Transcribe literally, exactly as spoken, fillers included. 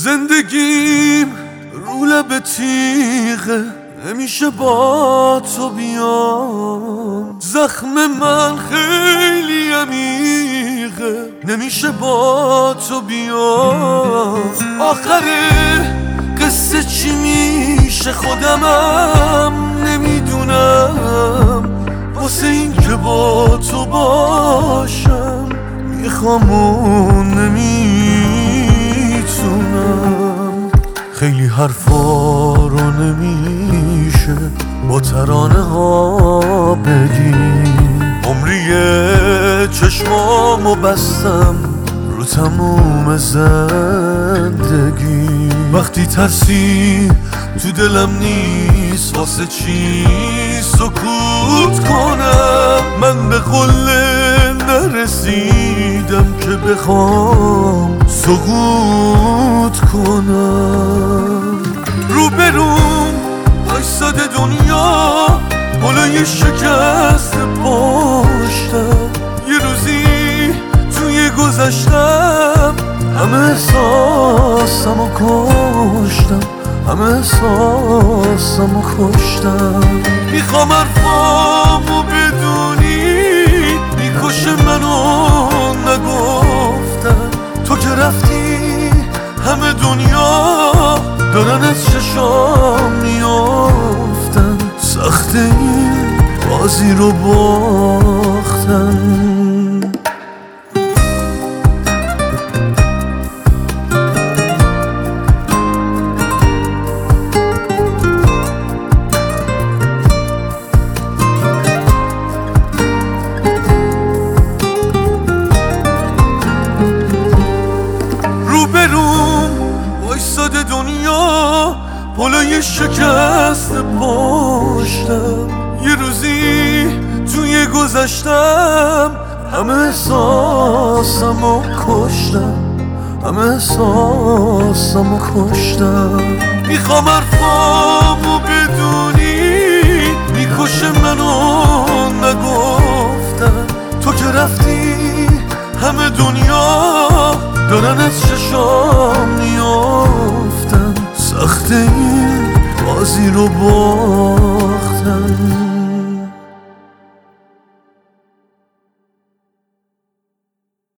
زندگیم رو لب تیغه، نمیشه با تو بیام. زخم من خیلی عمیقه، نمیشه با تو بیام. آخر قصه چی میشه خودمم نمیدونم. واسه این که با تو باشم میخوام و نمیتونم. خیلی حرفا رو نمیشه با ترانه ها بگیم. عمریه چشمامو بستم رو تموم زندگی. وقتی ترسی تو دلم نیست واسه چی سکوت کنم. من به قله نرسیدم که بخوام سقوط کنم. رو بروم وایساده دنیا بالای شکست پشتم. یه روزی توی گذشتم همه احساسمو کشتم، همه احساسمو کشتم. میخوام حرفامو بدونی میکشه منو نگفتن. تو که رفتی همه دنیا دارن از چشام میافتن. سخت این بازی رو باختن. وایساده دنیا بالای شکست پشتم. یه روزی توی گذشتم همه احساسمو کشتم، همه احساسمو کشتم. میخوام حرفامو بدونی میکشه منو نگفتن. تو که رفتی همه دنیا دارن از چشام میافتن. سخت این بازی رو باختن.